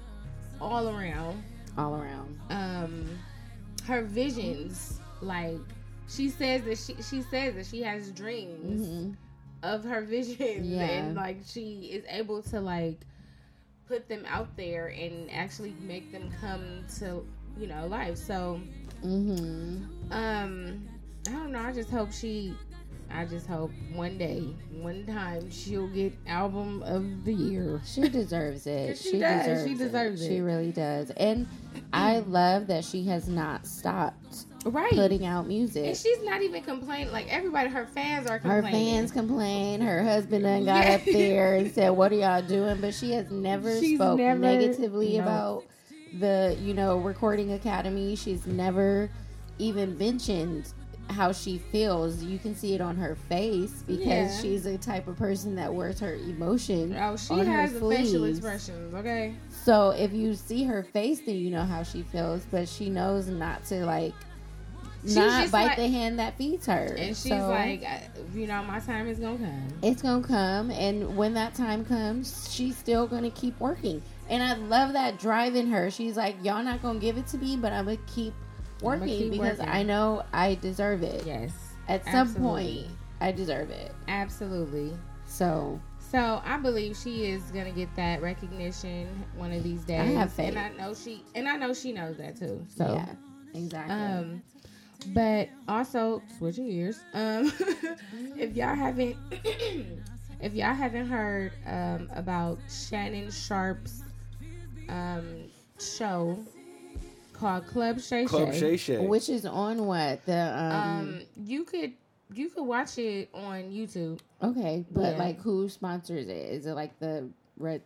all around. All around. Um, her visions, like she says that she she says that she has dreams Mhm. of her visions, Yeah. and like she is able to like put them out there and actually make them come to, you know, life. So Mm-hmm. um I don't know, I just hope she I just hope one day, one time, she'll get album of the year. She deserves it. 'Cause she does. deserves She deserves She it. really does. And I love that she has not stopped Right. putting out music. And she's not even complaining. Like everybody, her fans are Her complaining. fans complain. Her husband done got Yeah. up there and said, "What are y'all doing?" But she has never She's spoke never- negatively no. about the, you know, Recording Academy. She's never even mentioned how she feels. You can see it on her face because Yeah. she's the type of person that wears her emotion. Oh, she on has her the facial sleeves. expressions. Okay. So if you see her face, then you know how she feels. But she knows not to like. She's not just bite like- the hand that feeds her. And she's So- like, I- you know, my time is gonna come. it's gonna come, and when that time comes, she's still gonna keep working. And I love that drive in her. She's like, y'all not gonna give it to me, but I'm gonna keep working keep because working. I know I deserve it. Yes. At some Absolutely. point, I deserve it. Absolutely. So So I believe she is gonna get that recognition one of these days. I have faith. and I know she, and I know she knows that too. So, yeah, exactly. um, but also switching gears. Um, if y'all haven't, if y'all haven't heard um about Shannon Sharp's um show called Club Shay Club Shay, Shay Shay. Which is on what the um, um, you could you could watch it on YouTube. okay, but yeah. like who sponsors it? Is it like the Red Talk?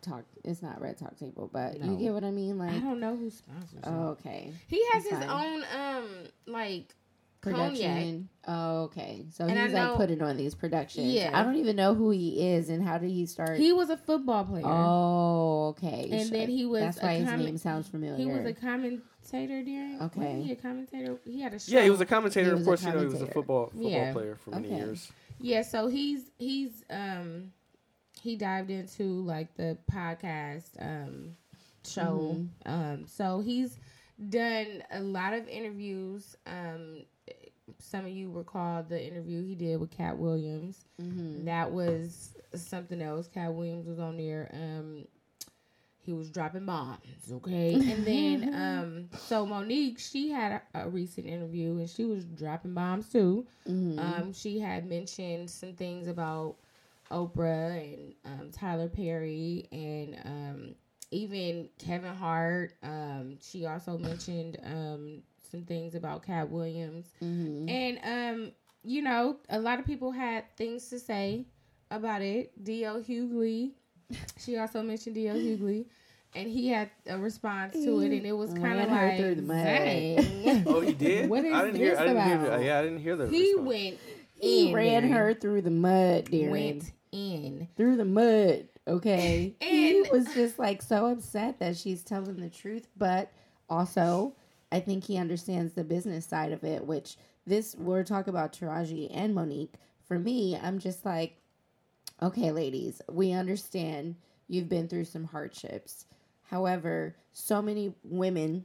it's not Red Talk Table, but No. you get what I mean. I Like, don't know who sponsors it. oh, okay, He has It's his fine. own um like cognac. production. Oh, okay. So And I he's like know- putting on these productions. Yeah. I don't even know who he is and how did he start. He was a football player. oh, okay. And then he was That's a why his comment- name sounds familiar. He was a commentator during. Okay. Wasn't he a commentator? He had a show. Yeah, he was a commentator. He Of was a course, you know he was a commentator. football football Yeah. player for many Okay. years. Yeah, so he's he's um he dived into like the podcast um show. Mm-hmm. Um so he's done a lot of interviews. Um some of you recall the interview he did with Cat Williams. Mm-hmm. That was something else. Cat Williams was on there. Um he was dropping bombs, okay? And then um so Monique, she had a, a recent interview and she was dropping bombs too. Mm-hmm. Um, she had mentioned some things about Oprah and um, Tyler Perry and um, even Kevin Hart. Um, she also mentioned um, some things about Cat Williams. Mm-hmm. And, um, you know, a lot of people had things to say about it. D L Hughley. She also mentioned D L Hughley. And he had a response to it, and it was kind of Ran her like, through the mud. dang. Oh, he did. What is I didn't hear. this I didn't hear. about? The, yeah, I didn't hear the. He response. went He in, ran Darren. her through the mud, Darren. Went in. Through the mud, okay? he And- was just like so upset that she's telling the truth, but also I think he understands the business side of it, which this, we're talking about Taraji and Monique. For me, I'm just like, okay, ladies, we understand you've been through some hardships. However, so many women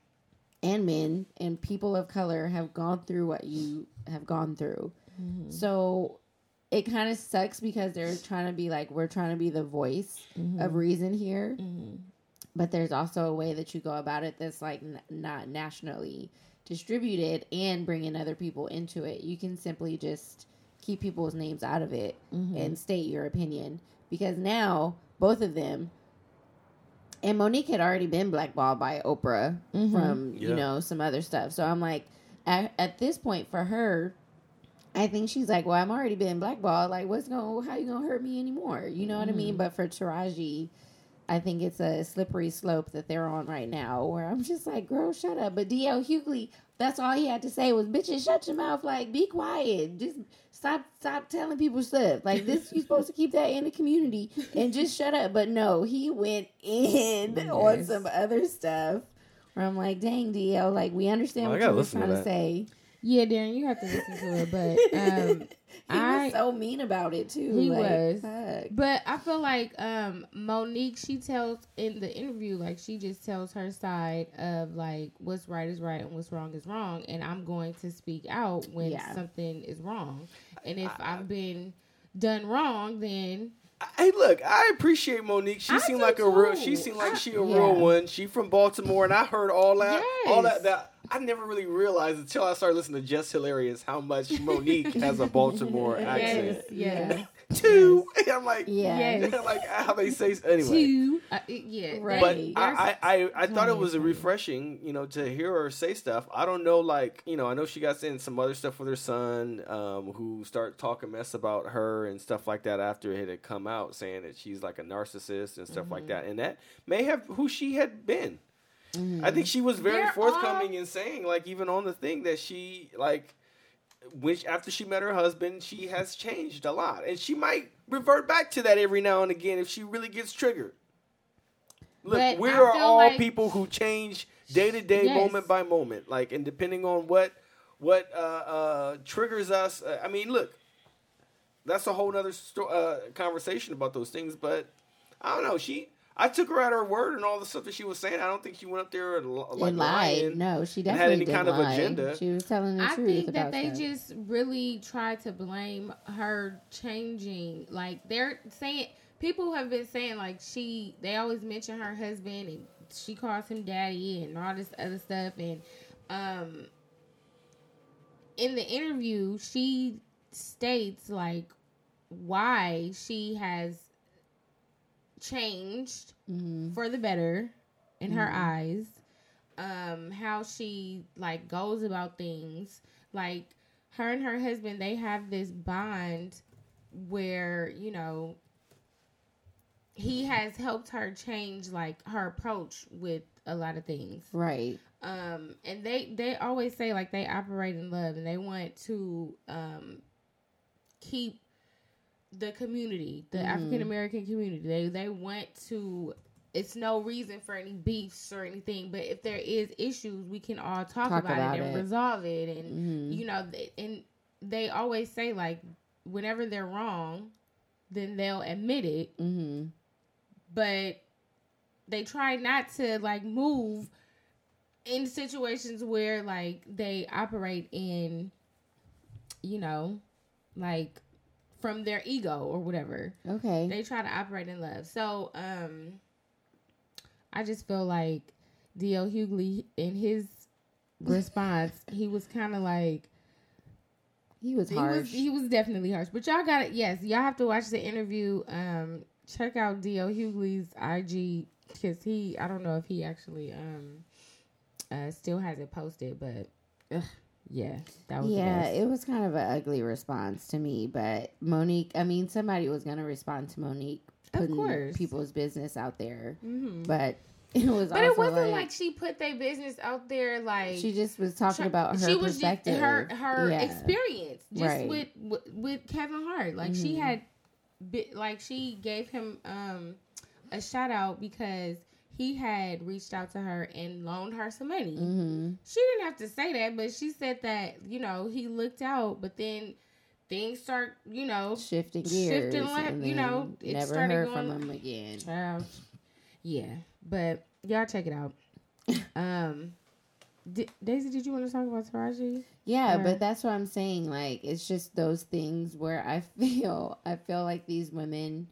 and men and people of color have gone through what you have gone through. Mm-hmm. So it kind of sucks because they're trying to be like, we're trying to be the voice Mm-hmm. of reason here. But there's also a way that you go about it that's like n- not nationally distributed and bringing other people into it. You can simply just keep people's names out of it Mm-hmm. and state your opinion. Because now, both of them, and Monique had already been blackballed by Oprah Mm-hmm. from, Yeah. you know, some other stuff. So I'm like, at, at this point for her, I think she's like, well, I'm already been blackballed. Like, what's going, how you going to hurt me anymore? You know what I Mm-hmm. mean? But for Taraji, I think it's a slippery slope that they're on right now where I'm just like, girl, shut up. But D L Hughley, that's all he had to say was, bitches, shut your mouth. Like, be quiet. Just stop stop telling people stuff. Like, this, you're supposed to keep that in the community and just shut up. But no, he went in on Yes. some other stuff where I'm like, dang, D L, like, we understand Oh, I what gotta you were listen to trying to, that. say. Yeah, Darren, you have to listen to it, but um, He I was so mean about it, too. He like, was. fuck. But I feel like um, Monique, she tells in the interview, like she just tells her side of like what's right is right and what's wrong is wrong, and I'm going to speak out when Yeah. something is wrong, and if I've been done wrong, then Hey, look, I appreciate Monique. She I seemed do like a real. too. She seemed like I- she a yeah. real one. She from Baltimore, and I heard all that. All Yes. that. That I never really realized until I started listening to Just Hilarious how much Monique has a Baltimore accent. yes, yeah, Two. I'm like, Yeah. Yes. like how they say. Anyway, two, uh, yeah, Right. but they- I, I, I, I thought it was a funny. refreshing, you know, to hear her say stuff. I don't know, like, you know, I know she got in some other stuff with her son, um, who started talking mess about her and stuff like that after it had come out, saying that she's like a narcissist and stuff Mm-hmm. like that. And that may have who she had been. I think she was very They're forthcoming all- in saying, like, even on the thing that she, like, which after she met her husband, she has changed a lot. And she might revert back to that every now and again if she really gets triggered. Look, But we I are feel all like- people who change day to day, Yes. moment by moment. Like, and depending on what what uh, uh, triggers us. Uh, I mean, look, that's a whole nother sto- uh, conversation about those things. But I don't know. She, I took her at her word and all the stuff that she was saying. I don't think she went up there and, li- like And lied. lying. No, she and had definitely any didn't kind of lie. agenda. She was telling the I truth think about that they stuff. just really try to blame her changing. Like they're saying, people have been saying like she. They always mention her husband and she calls him daddy and all this other stuff. And um, in the interview, she states like why she has changed Mhm. for the better in her eyes. Um, how she like goes about things. Like her and her husband, they have this bond where, you know, he has helped her change like her approach with a lot of things. Right. Um, and they they always say like they operate in love and they want to um keep the community, the Mhm. African American community. They they want to. It's no reason for any beefs or anything, but if there is issues, we can all talk, Talk about, about it and it. resolve it. And Mhm. you know, they, and they always say like, whenever they're wrong, then they'll admit it. Mhm. But they try not to like move in situations where like they operate in, you know, like from their ego or whatever. Okay. They try to operate in love. So, um, I just feel like D L Hughley in his response, he was kind of like he was he harsh. was he was definitely harsh. But y'all got it. Yes, y'all have to watch the interview. Um, check out D L Hughley's I G because he I don't know if he actually um uh still has it posted, but ugh, yeah, that was yeah, the best. it was kind of an ugly response to me, but Monique, I mean, somebody was going to respond to Monique Of putting course. people's business out there, Mhm. but it was But also it wasn't like, like, she put their business out there like she just was talking Try- about her she was just- perspective. her her Yeah. experience just Right. with, with with Kevin Hart. Like she Mhm. had, bi- like she gave him um a shout out because he had reached out to her and loaned her some money. Mhm. She didn't have to say that, but she said that you know he looked out, but then things start you know Shifting gears. Shifting left, and you then know, it never started heard going- from him again. Child. Yeah, but y'all check it out. um, di- Daisy, did you want to talk about Taraji? Yeah, Or- but that's what I'm saying. Like, it's just those things where I feel, I feel like these women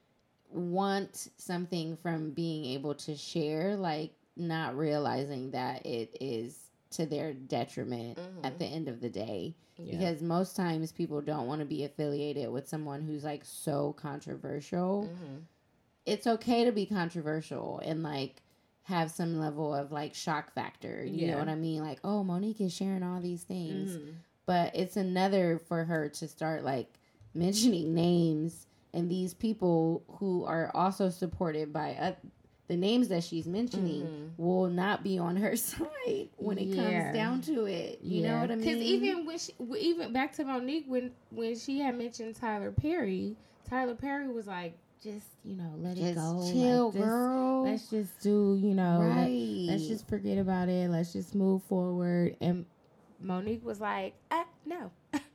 want something from being able to share, like not realizing that it is to their detriment Mhm. at the end of the day. Yeah. Because most times people don't want to be affiliated with someone who's like so controversial. Mhm. It's okay to be controversial and like have some level of like shock factor. You Yeah. know what I mean? Like, oh, Monique is sharing all these things. Mhm. But it's another for her to start like mentioning names and these people who are also supported by uh, the names that she's mentioning Mhm. will not be on her side when it Yeah. comes down to it. You know what I mean? Because even when she, w- even back to Monique, when when she had mentioned Tyler Perry, Tyler Perry was like, just you know, let it just go, chill, like, just- girl. Let's just do, you know, let- right. let's just forget about it. Let's just move forward. And Monique was like, ah, no.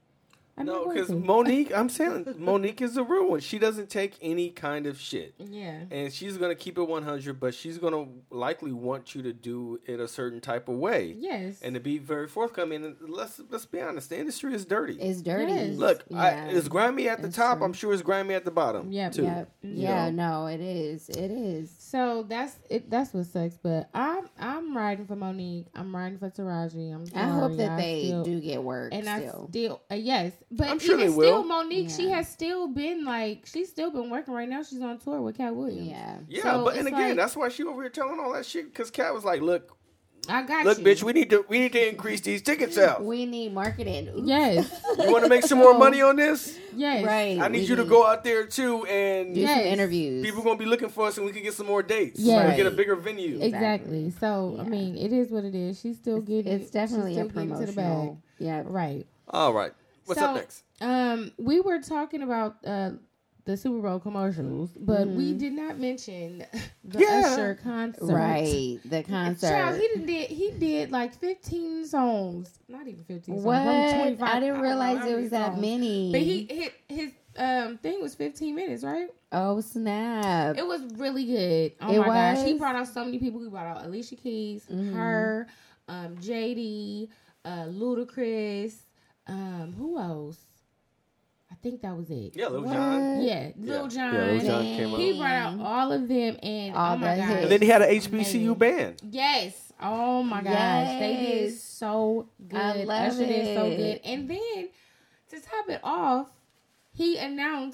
I'm No, not going because to. Monique, I'm saying Monique is a real one. She doesn't take any kind of shit. Yeah. And she's going to keep it one hundred, but she's going to likely want you to do it a certain type of way. Yes. And to be very forthcoming. And let's let's be honest, the industry is dirty. It's dirty. Yes. Look, I, Yeah. it's grimy at the That's top. true. I'm sure it's grimy at the bottom. Yep, too. Yep. You Yeah, know? no, it is. It is. So that's it. That's what sucks. But I'm I'm riding for Monique. I'm riding for Taraji. I'm I hope sorry, that I they still- do get work And still. I still uh, yes, but I'm sure even they still, will. Monique, she Yeah. has still been like she's still been working right now. She's on tour with Cat Williams. Yeah. Yeah, So but and it's again, like- that's why she over here telling all that shit. Because Kat was like, "Look, I got look, you. bitch, we need to we need to increase these ticket sales. We need marketing. Oops. Yes, You want to make some more money on this? yes, Right. I need we you to go out there too, and do Yes. some interviews. people gonna be looking for us, and we can get some more dates. Yes. We get a bigger venue. exactly. So I Yeah. mean, it is what it is. She's still getting. It's definitely she's a still getting to the bag. promotional. Yeah. Right. All right, what's So, up next? Um, we were talking about uh the Super Bowl commercials, but we Mhm. did not mention the Yeah. Usher concert. Right. The concert. Child, he did, did he did like fifteen songs, not even fifteen songs. what? probably twenty-five. I didn't don't know realize how it many was that songs. many. But he hit his um thing was fifteen minutes, right? Oh snap! It was really good. Oh It my gosh, he was? brought out so many people. He brought out Alicia Keys, Mhm. her, um, J D, uh, Ludacris, um, who else? I think that was it. Yeah, Lil What? Jon. Yeah, Lil Jon. Yeah, Lil Jon came out. He brought out all of them, and All oh my the gosh, hits. And then he had an H B C U Amazing. band. Yes. Oh my gosh. They did Yes. so good. I love Usher did so it. good. And then to top it off, he announced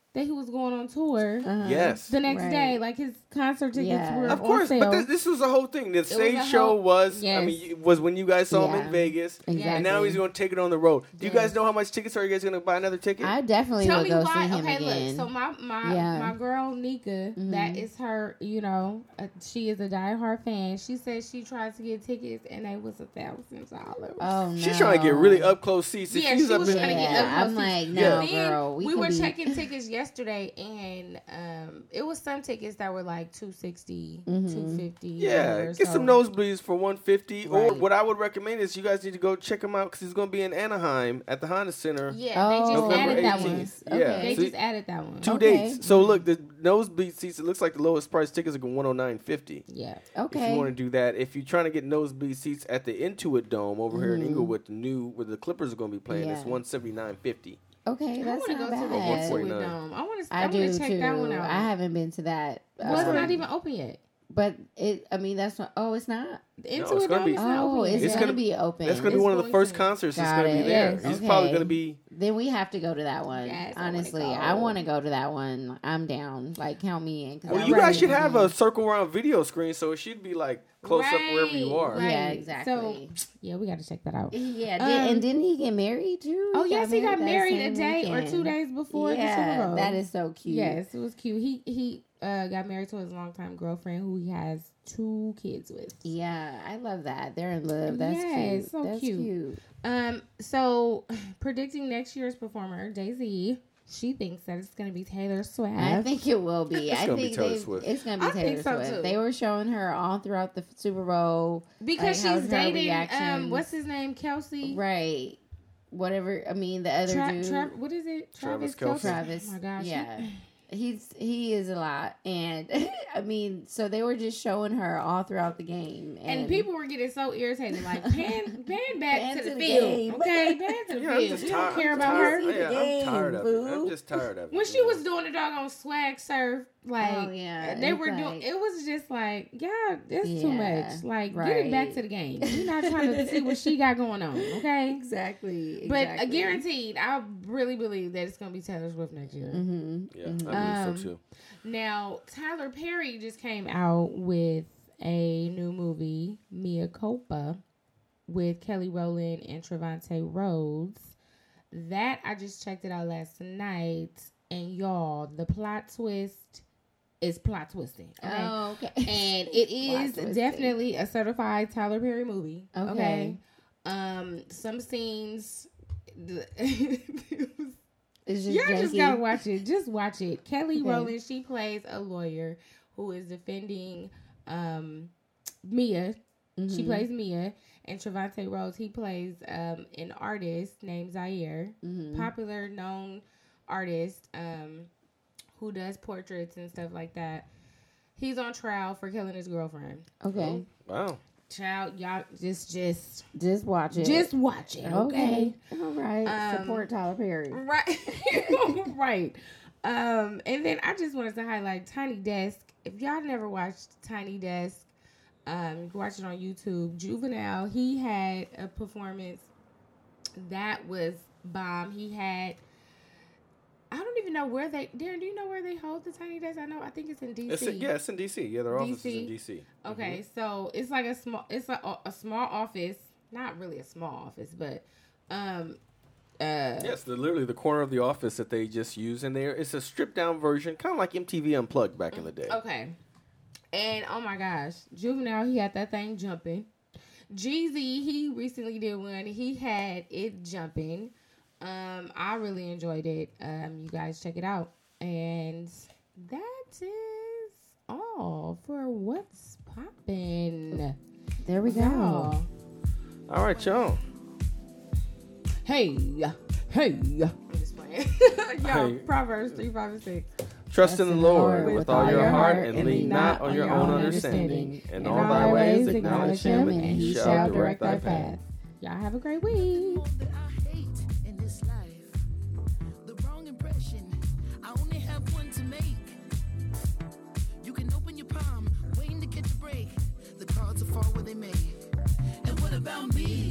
that he was going on tour Uh-huh. Yes. the next Right. day. Like his concert tickets Yeah. were Of on course, sale. but this, this was the whole thing. The was stage a show whole- was, I Yes. mean, was when you guys saw him Yeah. in Vegas, Exactly. and now he's going to take it on the road. Do you Yes. guys know how much tickets are? You guys going to buy another ticket? I definitely Tell will me go why. see him Okay, again. look. So my my Yeah. my girl Nika, Mhm. that is her. You know, uh, she is a diehard fan. She said she tried to get tickets and they was a thousand dollars. oh no, She's trying to get really up close seats. If Yeah, she's she up was in, trying to get Yeah, up I'm close like, seats. no, Then girl, we, we can were be- checking tickets yesterday, and um, it was some tickets that were like two sixty, Mhm. two fifty. Yeah, whatever, get so- some nosebleeds for one fifty. Or Right. what I would recommend is you guys need to go check him out because he's going to be in Anaheim at the Honda Center. Yeah, they Oh, just November added that one. eighteenth. Okay. Yeah, They so just added that one. two Okay. dates. So look, the nosebleed seats. It looks like the lowest price tickets are one hundred nine fifty. Yeah. If Okay. you want to do that, if you're trying to get nosebleed seats at the Intuit Dome over here in Mhm. Inglewood, the new where the Clippers are going to be playing, it's Yeah. one seventy nine fifty. Okay, I that's want to not go to the bad. Intuit one forty-nine. Dome. I want to. I I, do want to check too. that one out. I haven't been to that. Well, it's uh, not even open yet. But it. I mean, that's not. Oh, it's not. The No, Intuit it's gonna Dome be- is not Oh, open it's, yet. It's gonna, gonna- be open. That's going to be It's one of the going first to. concerts that's Got going to it. be there. Yes. He's Okay. probably going to be. Then we have to go to that one. Yes, I wanna Honestly, go. I want to go to that one. I'm down. Like, count me in. 'cause Well, I you really guys should have wanna- a circle round video screen, so it should be like close up wherever you Right, are. right. Yeah, So, exactly. Yeah, we got to check that out. Yeah, did, Um, and didn't he get married too? Oh yes, he got that married a same day or weekend. two days before the Super Yeah, Bowl. that is so cute. Yes, it was cute. He he uh, got married to his longtime girlfriend, who he has two kids with. Yeah, I love that. They're in love. That's Yeah, cute. it's so That's cute. cute. Um, so predicting next year's performer, Jay-Z, she thinks that it's gonna be Taylor Swift. I think it will be. It's I gonna be think Taylor they- Swift. it's gonna be I Taylor think so, Swift. too. They were showing her all throughout the Super Bowl. because like, how's she's her dating um, reactions? what's his name, Kelsey. Right. Whatever. I mean, the other Tra- dude, Tra- what is it? Travis Travis Kelce. Travis. Oh my gosh. Yeah. He's he is a lot, and I mean, so they were just showing her all throughout the game, and, And people were getting so irritated, like pan, pan back Pan to the, to the field, game. okay? Pan to the Yeah, I'm field. just We tired. don't care I'm about tired. her. Yeah, Game, I'm tired of it. boo. I'm just tired of it. When you she know? was doing the doggone swag surf, like Oh, yeah, they it's were doing, like- it was just like, yeah, it's too Yeah, much. Like, get it back right. to the game. We're not trying to see what she got going on, okay? exactly, But exactly. uh, guaranteed, I really believe that it's gonna be Taylor Swift next year. Mm-hmm. Yeah, I believe Um, so too. Now, Tyler Perry just came out with a new movie, Mia Culpa, with Kelly Rowland and Trevante Rhodes. That I just checked it out last night, and y'all, the plot twist is plot twisting. Okay? Oh, okay. And it is Plot twisting. definitely a certified Tyler Perry movie. Okay. Okay. Um, some scenes. it was It's just Y'all just janky. gotta watch it. Just watch it. Kelly Okay. Rowland, she plays a lawyer who is defending um, Mia. She Mhm. plays Mia. And Trevante Rhodes, he plays um, an artist named Zaire. Mhm. Popular, known artist um, who does portraits and stuff like that. He's on trial for killing his girlfriend. Okay, Wow. Child, y'all just, just, just watch it. just watch it, okay? okay. All right. Um, Support Tyler Perry. Right. right. Um, and then I just wanted to highlight Tiny Desk. If y'all never watched Tiny Desk, um, you can watch it on YouTube. Juvenile, he had a performance that was bomb. He had, I don't even know where they, Darren, do you know where they hold the Tiny Desk? I know, I think it's in D C. It's in, yeah, it's in D C. Yeah, their office is in D C. D C. Okay, so it's like a small, it's a, a small office, not really a small office, but, um, uh, Yes, the literally the corner of the office that they just use in there. It's a stripped down version, kind of like M T V Unplugged back in the day. okay. And oh my gosh, Juvenile, he had that thing jumping. Jeezy, he recently did one. He had it jumping. Um, I really enjoyed it. Um, you guys check it out. And that is all for what's poppin'. There we go. Y'all. All right, y'all. Hey, hey. I'm just playing. Y'all, Hey. Proverbs three, five, and six. Trust in the Lord with all your heart and lean not on your own understanding. In all thy ways acknowledge him, and he shall direct thy path. Y'all have a great week. that I hate in this life. The wrong impression, I only have one to make. You can open your palm, waiting to catch a break. The cards will fall where they may. And what about me?